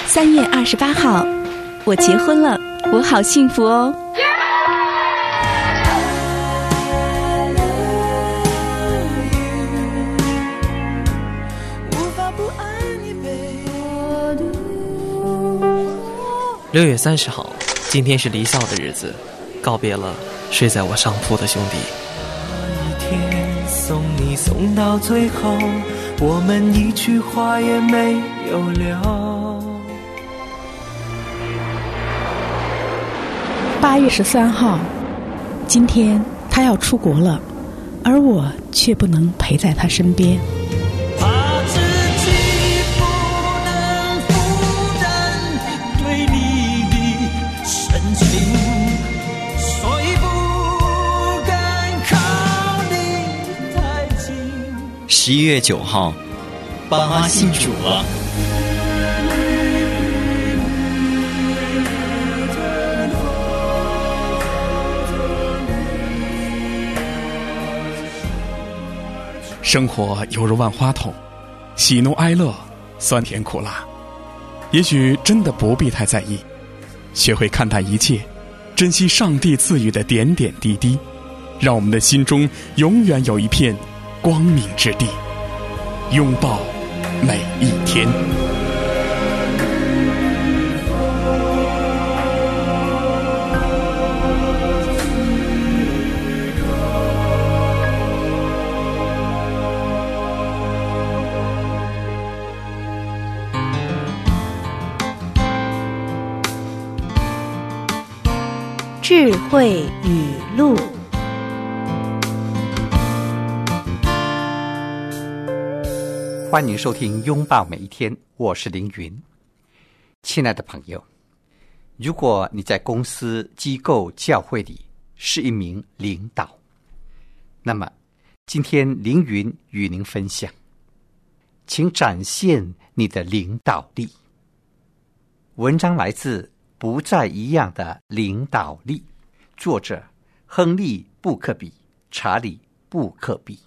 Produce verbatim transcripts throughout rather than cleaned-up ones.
三月二十八号，我结婚了，我好幸福哦。 六月三十号，今天是离校的日子，告别了睡在我上铺的兄弟。 那一天送你送到最后，我们一句话也没有留。 八月十三号，今天他要出国了，而我却不能陪在他身边。 怕自己不能负担对你的深情，所以不敢靠你太近。 十一月九号，爸妈信主了。 生活犹如万花筒，喜怒哀乐，酸甜苦辣。也许真的不必太在意，学会看淡一切，珍惜上帝赐予的点点滴滴，让我们的心中永远有一片光明之地，拥抱每一天。 智慧语录。 欢迎收听拥抱每一天，我是凌云。亲爱的朋友，如果你在公司、机构、教会里是一名领导，那么今天凌云与您分享，请展现你的领导力。文章来自不再一样的领导力，作者亨利·布克比、查理·布克比。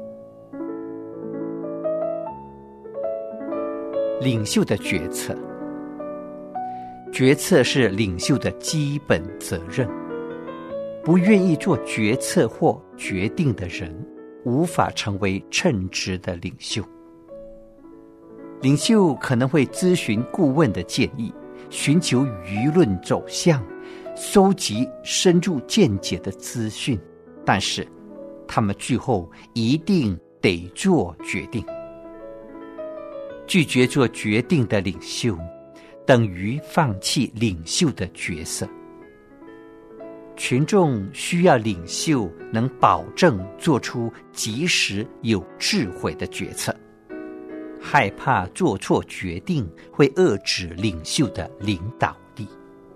领袖的决策，决策是领袖的基本责任。不愿意做决策或决定的人，无法成为称职的领袖。领袖可能会咨询顾问的建议，寻求舆论走向，收集深入见解的资讯，但是他们最后一定得做决定。拒绝做决定的领袖，等于放弃领袖的角色。群众需要领袖能保证做出及时有智慧的决策。害怕做错决定会遏制领袖的领导力。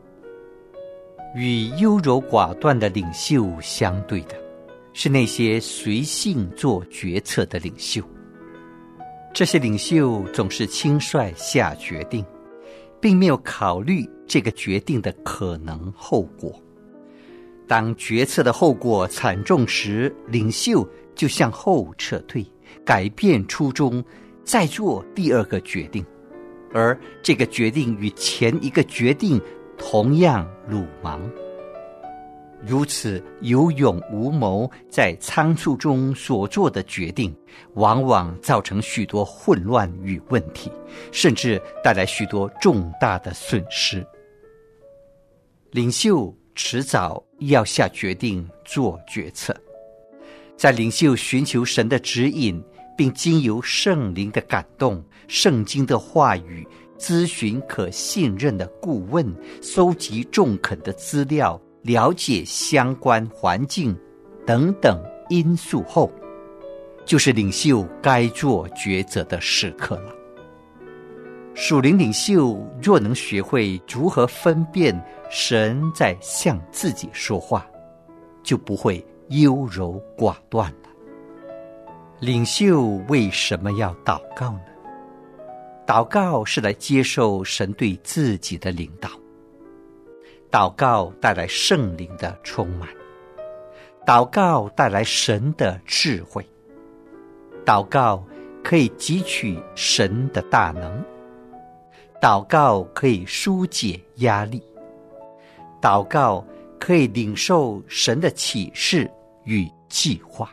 与优柔寡断的领袖相对的，是那些随性做决策的领袖。这些领袖总是轻率下决定，并没有考虑这个决定的可能后果。当决策的后果惨重时，领袖就向后撤退，改变初衷，再做第二个决定，而这个决定与前一个决定同样鲁莽。如此有勇无谋，在仓促中所做的决定，往往造成许多混乱与问题，甚至带来许多重大的损失。领袖迟早要下决定做决策，在领袖寻求神的指引，并经由圣灵的感动、圣经的话语，咨询可信任的顾问，搜集中肯的资料，了解相关环境等等因素后，就是领袖该做抉择的时刻了。属灵领袖若能学会如何分辨神在向自己说话，就不会优柔寡断了。领袖为什么要祷告呢？祷告是来接受神对自己的领导。祷告带来圣灵的充满，祷告带来神的智慧，祷告可以汲取神的大能， 祷告可以疏解压力，祷告可以领受神的启示与计划。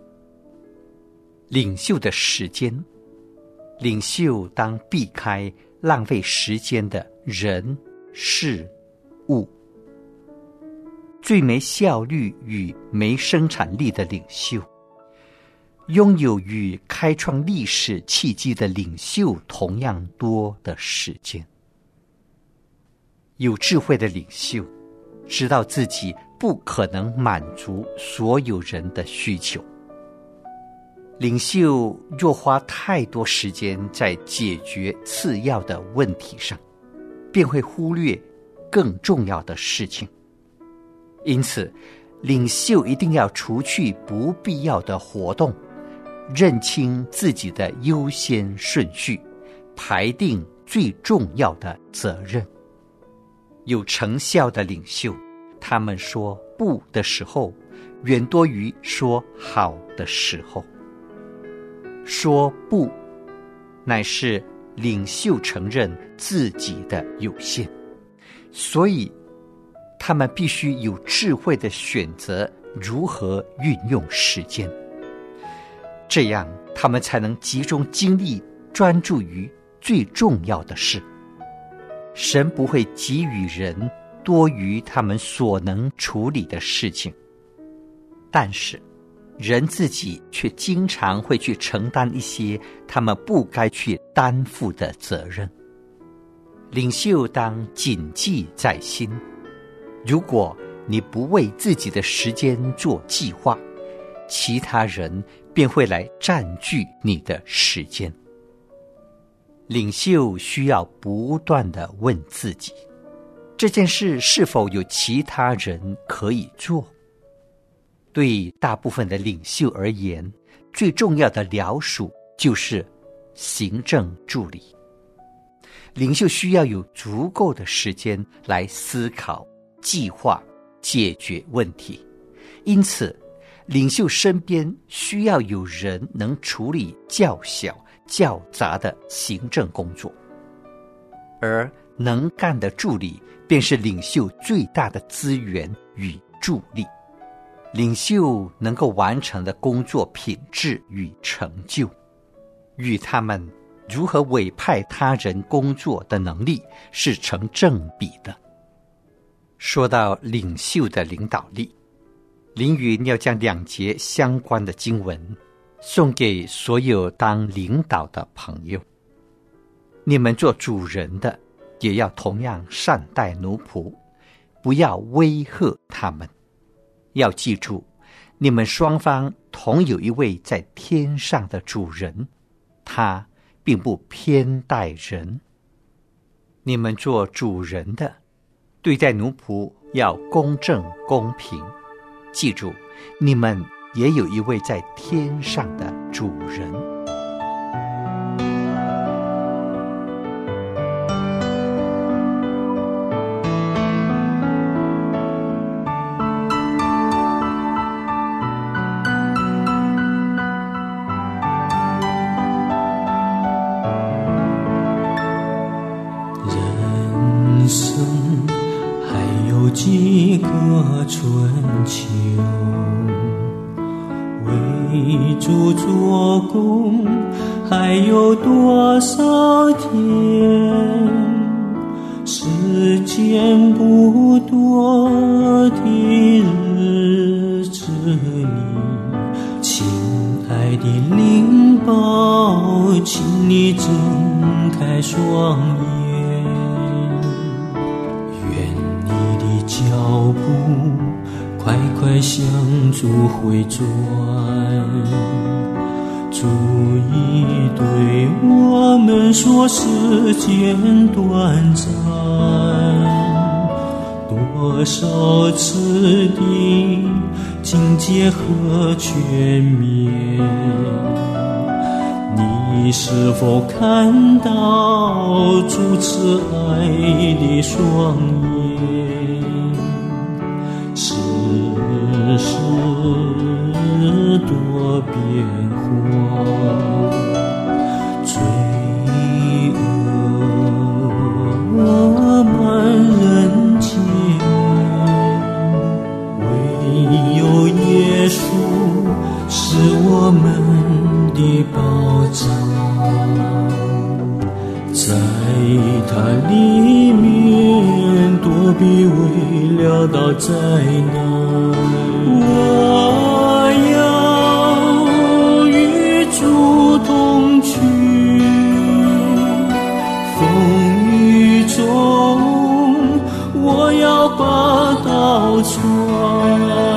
领袖的时间，领袖当避开浪费时间的人事物。最没效率与没生产力的领袖，拥有与开创历史契机的领袖同样多的时间。有智慧的领袖知道自己不可能满足所有人的需求。领袖若花太多时间在解决次要的问题上，便会忽略更重要的事情。因此，领袖一定要除去不必要的活动，认清自己的优先顺序，排定最重要的责任。有成效的领袖，他们说不的时候，远多于说好的时候。说不，乃是领袖承认自己的有限，所以他们必须有智慧地选择如何运用时间，这样他们才能集中精力专注于最重要的事。神不会给予人多于他们所能处理的事情，但是人自己却经常会去承担一些他们不该去担负的责任。领袖当谨记在心，如果你不为自己的时间做计划，其他人便会来占据你的时间。领袖需要不断地问自己，这件事是否有其他人可以做？对大部分的领袖而言，最重要的僚属就是行政助理。领袖需要有足够的时间来思考、计划、解决问题，因此领袖身边需要有人能处理较小、较杂的行政工作，而能干的助理便是领袖最大的资源与助力。领袖能够完成的工作品质与成就，与他们如何委派他人工作的能力是成正比的。说到领袖的领导力，凌云要将两节相关的经文送给所有当领导的朋友。你们做主人的，也要同样善待奴仆，不要威吓他们。要记住，你们双方同有一位在天上的主人，他并不偏待人。你们做主人的，对待奴仆要公正公平。记住，你们也有一位在天上的主人。 人生还有几个春秋，为主做工还有多少天？时间不多的日子里，亲爱的灵宝，请你睁开双眼，愿你的脚步快快向主回转。主已对我们说时间短暂，多少次的警戒和劝勉，你是否看到主慈爱的双眼？世事多变化，罪恶在它里面躲避未料到灾难。我要与主同去，风雨中我要把刀穿。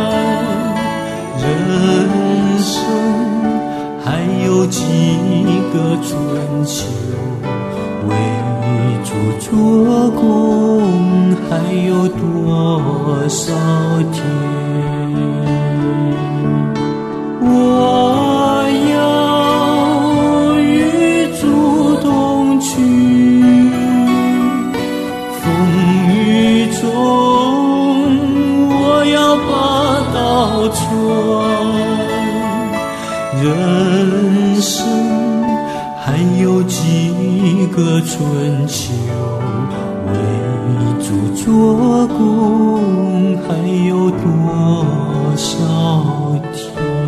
人生还有几个春秋，为主做工还有多少天？我要与主同去，风雨中我要把刀穿。人生还有几个春秋，为主做工还有多少天？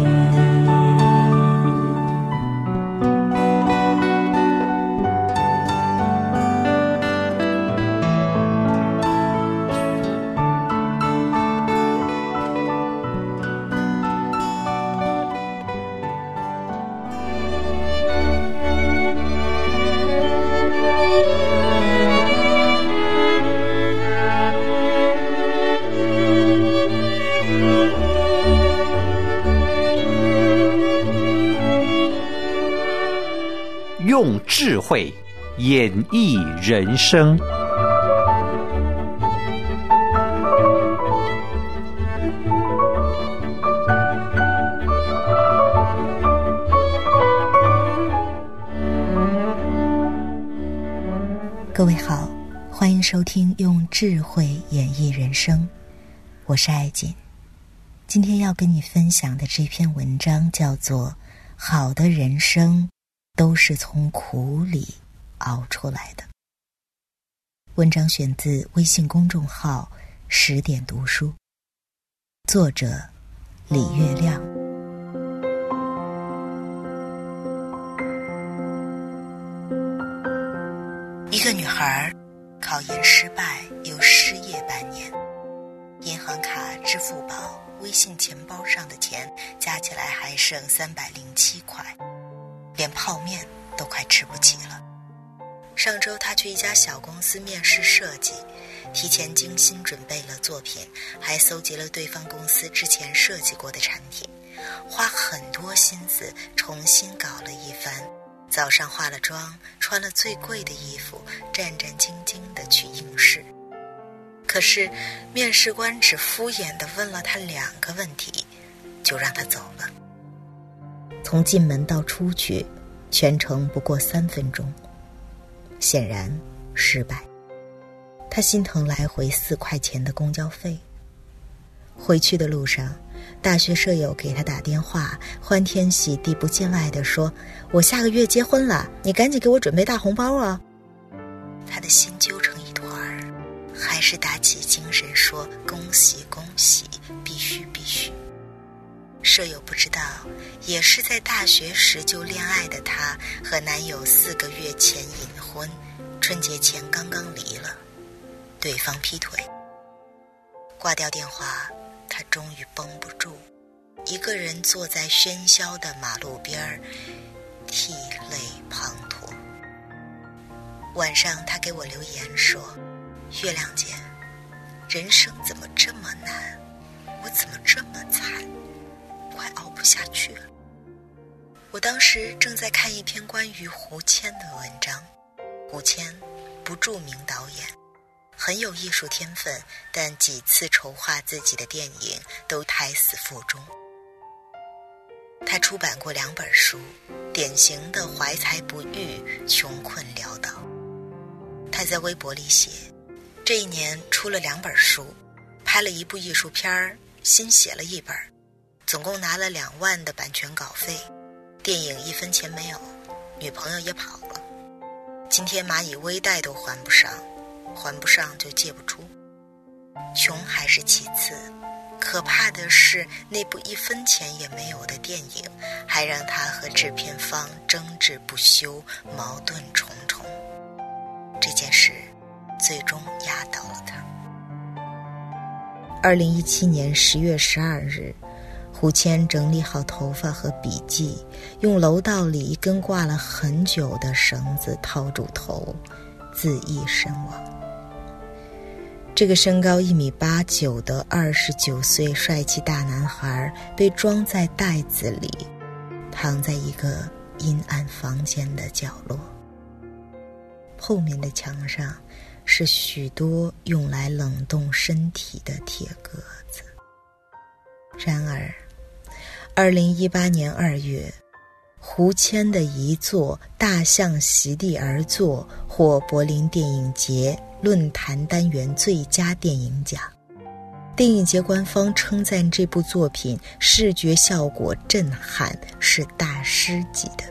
用智慧演绎人生。 各位好，欢迎收听用智慧演绎人生，我是爱锦。今天要跟你分享的这篇文章叫做《好的人生都是从苦里熬出来的》。文章选自微信公众号十点读书，作者李月亮。一个女孩考研失败又失业半年，银行卡、支付宝、微信钱包上的钱加起来还剩三百零七块，连泡面都快吃不起了。上周他去一家小公司面试设计，提前精心准备了作品，还搜集了对方公司之前设计过的产品，花很多心思重新搞了一番。早上化了妆，穿了最贵的衣服，战战兢兢地去应试。可是面试官只敷衍地问了他两个问题，就让他走了。从进门到出去全程不过三分钟，显然失败。他心疼来回四块钱的公交费。回去的路上，大学舍友给他打电话，欢天喜地不见外地说，我下个月结婚了，你赶紧给我准备大红包啊。他的心揪成一团儿，还是打起精神说恭喜恭喜，必须必须。舍友不知道，也是在大学时就恋爱的她和男友四个月前隐婚，春节前刚刚离了，对方劈腿。挂掉电话，她终于绷不住，一个人坐在喧嚣的马路边儿，涕泪滂沱。晚上她给我留言说，月亮姐，人生怎么这么难，我怎么这么惨，快熬不下去了。我当时正在看一篇关于胡谦的文章。胡谦不著名导演，很有艺术天分，但几次筹划自己的电影都胎死腹中。他出版过两本书，典型的怀才不遇，穷困潦倒。他在微博里写，这一年出了两本书，拍了一部艺术片，新写了一本，总共拿了两万的版权稿费，电影一分钱没有，女朋友也跑了，今天蚂蚁微贷都还不上，还不上就借不出。穷还是其次，可怕的是那部一分钱也没有的电影，还让他和制片方争执不休，矛盾重重。 最终压倒了他。二零一七年十月十二日，胡谦整理好头发和笔记，用楼道里一根挂了很久的绳子套住头，自缢身亡。这个身高一米八九的二十九岁帅气大男孩被装在袋子里，躺在一个阴暗房间的角落。后面的墙上是许多用来冷冻身体的铁格子。然而二零一八年二月，胡谦的遗作《大象席地而坐》获柏林电影节论坛单元最佳电影奖。电影节官方称赞这部作品视觉效果震撼，是大师级的。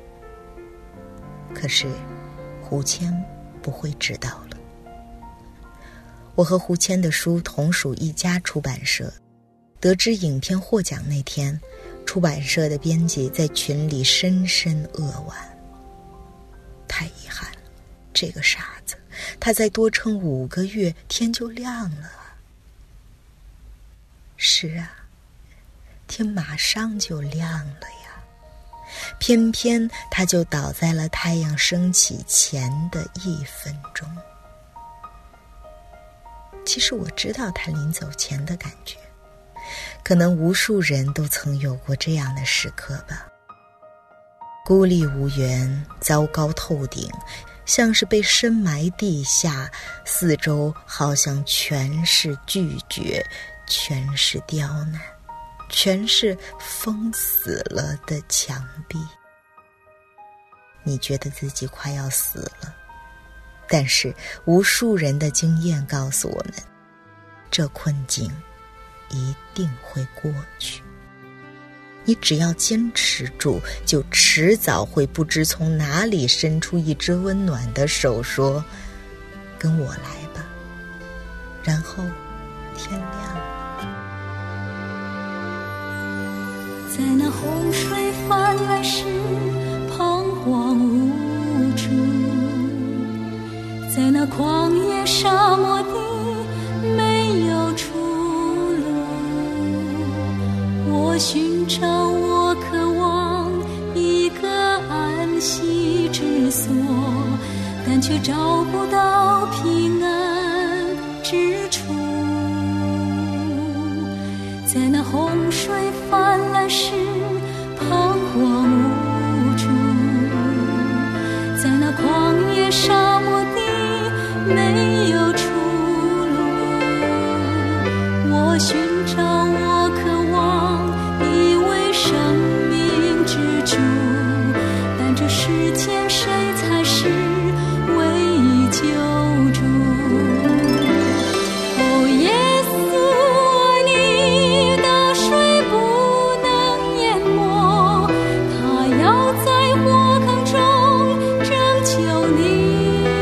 可是胡谦不会知道了。我和胡谦的书同属一家出版社，得知影片获奖那天，出版社的编辑在群里深深扼腕。太遗憾了，这个傻子，他再多撑五个月，天就亮了。是啊，天马上就亮了呀，偏偏他就倒在了太阳升起前的一分钟。其实我知道他临走前的感觉，可能无数人都曾有过这样的时刻吧。孤立无援，糟糕透顶，像是被深埋地下，四周好像全是拒绝，全是刁难，全是封死了的墙壁。你觉得自己快要死了，但是无数人的经验告诉我们，这困境一定会过去。你只要坚持住，就迟早会不知从哪里伸出一只温暖的手，说跟我来吧，然后天亮了。 在那洪水泛滥时彷徨无助，在那旷野沙漠地没有出路，我寻找，我渴望一个安息之所，但却找不到平安之处。在那洪水泛滥时彷徨无助，在那旷野沙漠地没有出路，我寻找，我渴望一位生命之主，但这世间谁才是唯一救主？哦，耶稣爱你的水不能淹没，他要在火坑中拯救你。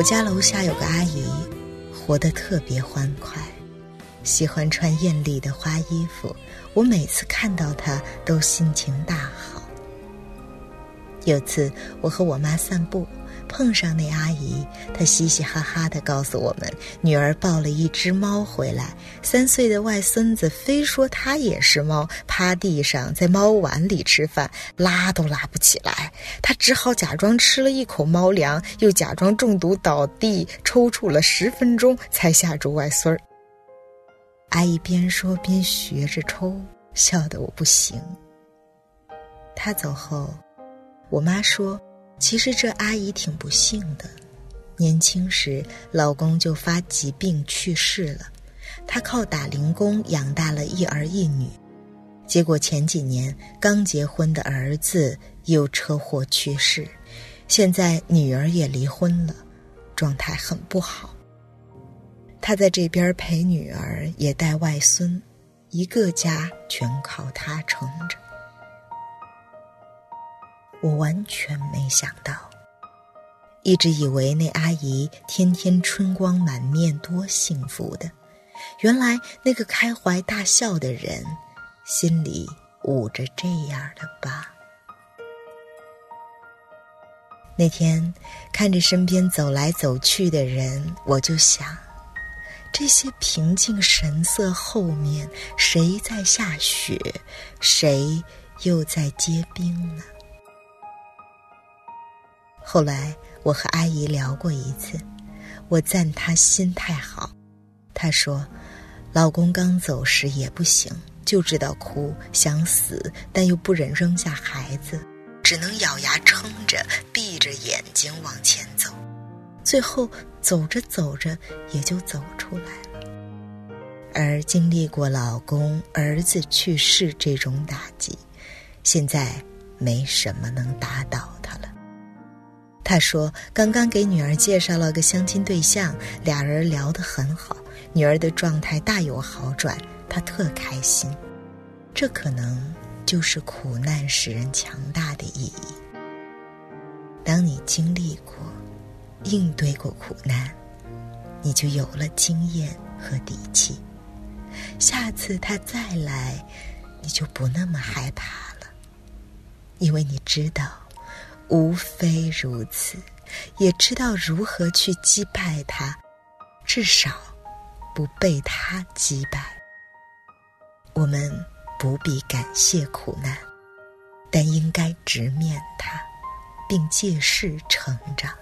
我家楼下有个阿姨，活得特别欢快，喜欢穿艳丽的花衣服，我每次看到她都心情大好。有次我和我妈散步，碰上那阿姨，她嘻嘻哈哈地告诉我们，女儿抱了一只猫回来，三岁的外孙子非说他也是猫，趴地上在猫碗里吃饭，拉都拉不起来，他只好假装吃了一口猫粮，又假装中毒倒地，抽搐了十分钟才吓住外孙儿。阿姨边说边学着抽，笑得我不行。她走后，我妈说，其实这阿姨挺不幸的，年轻时老公就发疾病去世了，她靠打零工养大了一儿一女，结果前几年刚结婚的儿子又车祸去世，现在女儿也离婚了，状态很不好。她在这边陪女儿也带外孙，一个家全靠她撑着。我完全没想到，一直以为那阿姨天天春光满面多幸福的，原来那个开怀大笑的人心里捂着这样的疤。那天看着身边走来走去的人，我就想，这些平静神色后面，谁在下雪，谁又在结冰呢？后来我和阿姨聊过一次，我赞她心态好。她说，老公刚走时也不行，就知道哭，想死，但又不忍扔下孩子，只能咬牙撑着，闭着眼睛往前走，最后走着走着也就走出来了。而经历过老公、儿子去世这种打击，现在没什么能打倒她了。他说，刚刚给女儿介绍了个相亲对象，俩人聊得很好，女儿的状态大有好转，他特开心。这可能就是苦难使人强大的意义。当你经历过、应对过苦难，你就有了经验和底气，下次他再来，你就不那么害怕了，因为你知道无非如此，也知道如何去击败他，至少不被他击败。我们不必感谢苦难，但应该直面它，并借势成长。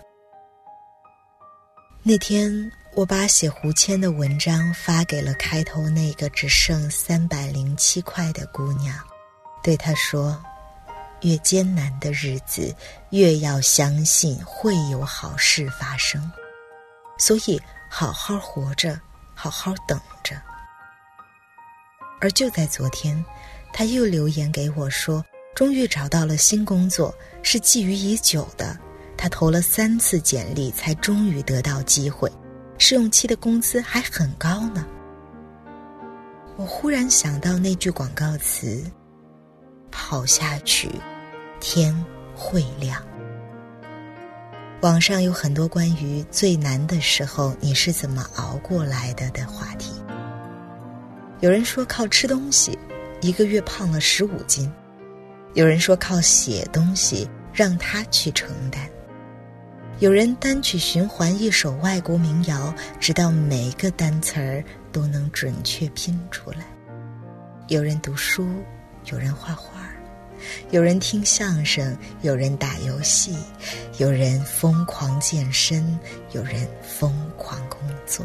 那天我把写胡谦的文章发给了开头那个只剩三百零七块的姑娘，对她说，越艰难的日子，越要相信会有好事发生，所以好好活着，好好等着。而就在昨天，他又留言给我说，终于找到了新工作，是觊觎已久的，他投了三次简历才终于得到机会，试用期的工资还很高呢。我忽然想到那句广告词，跑下去，天会亮。网上有很多关于最难的时候你是怎么熬过来的的话题。有人说靠吃东西，一个月胖了十五斤；有人说靠写东西，让他去承担；有人单曲循环一首外国民谣，直到每个单词儿都能准确拼出来；有人读书，有人画画，有人听相声，有人打游戏，有人疯狂健身，有人疯狂工作。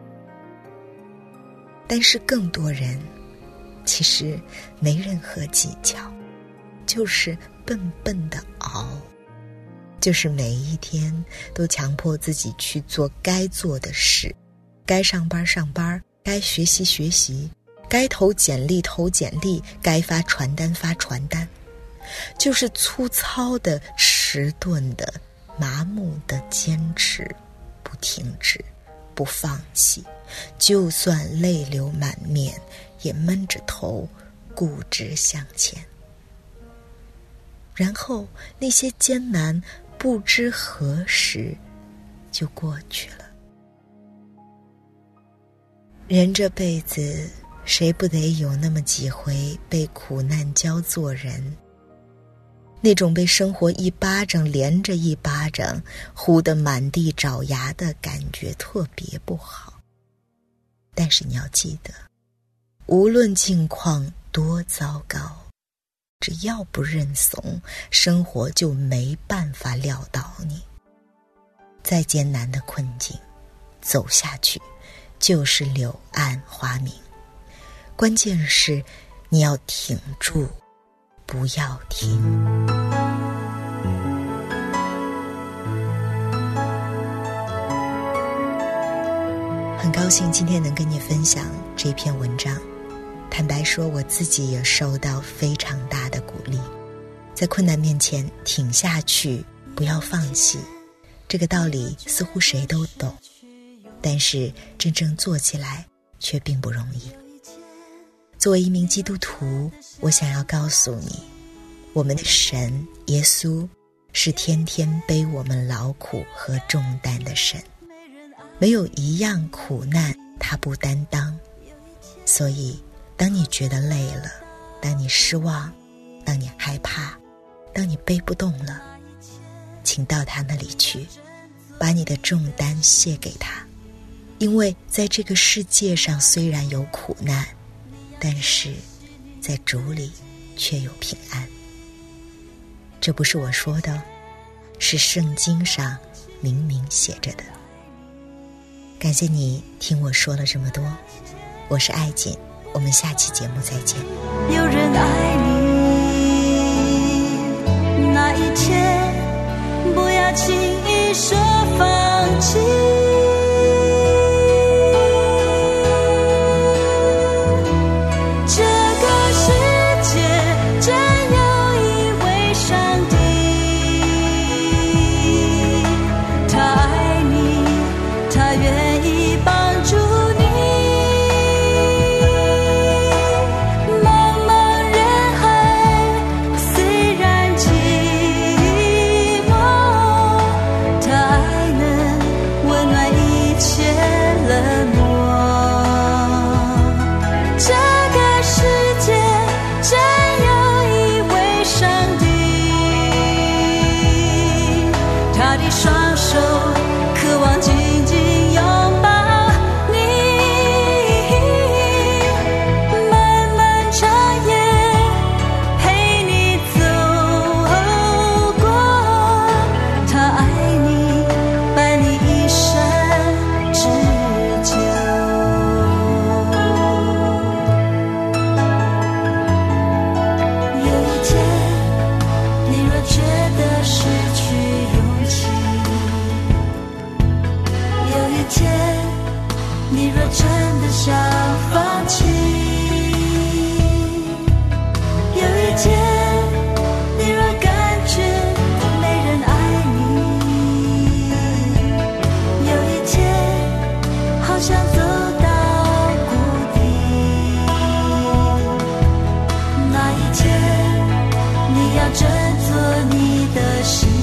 但是更多人其实没任何技巧，就是笨笨的熬，就是每一天都强迫自己去做该做的事，该上班上班，该学习学习，该投简历投简历，该发传单发传单，就是粗糙的、迟钝的、麻木的坚持，不停止，不放弃，就算泪流满面，也闷着头固执向前。然后那些艰难不知何时就过去了。人这辈子，谁不得有那么几回被苦难教做人？那种被生活一巴掌连着一巴掌，呼得满地找牙的感觉特别不好。但是你要记得，无论境况多糟糕，只要不认怂，生活就没办法撂倒你。再艰难的困境，走下去就是柳暗花明。关键是你要挺住，不要停。很高兴今天能跟你分享这篇文章。坦白说，我自己也受到非常大的鼓励。在困难面前挺下去，不要放弃，这个道理似乎谁都懂，但是真正做起来却并不容易。作为一名基督徒，我想要告诉你，我们的神耶稣是天天背我们劳苦和重担的神，没有一样苦难他不担当。所以当你觉得累了，当你失望，当你害怕，当你背不动了，请到他那里去，把你的重担卸给他。因为在这个世界上虽然有苦难，但是在主里却有平安。这不是我说的，是圣经上明明写着的。感谢你听我说了这么多，我是爱锦，我们下期节目再见。 有人爱你，那一切不要轻易说放弃。他的双手渴望紧紧拥抱你，漫漫长夜陪你走过。他爱你，伴你一生之久。有一天，你若觉得失去你若真的想放弃，有一天你若感觉没人爱你，有一天好想走到谷底，那一天你要振作你的心。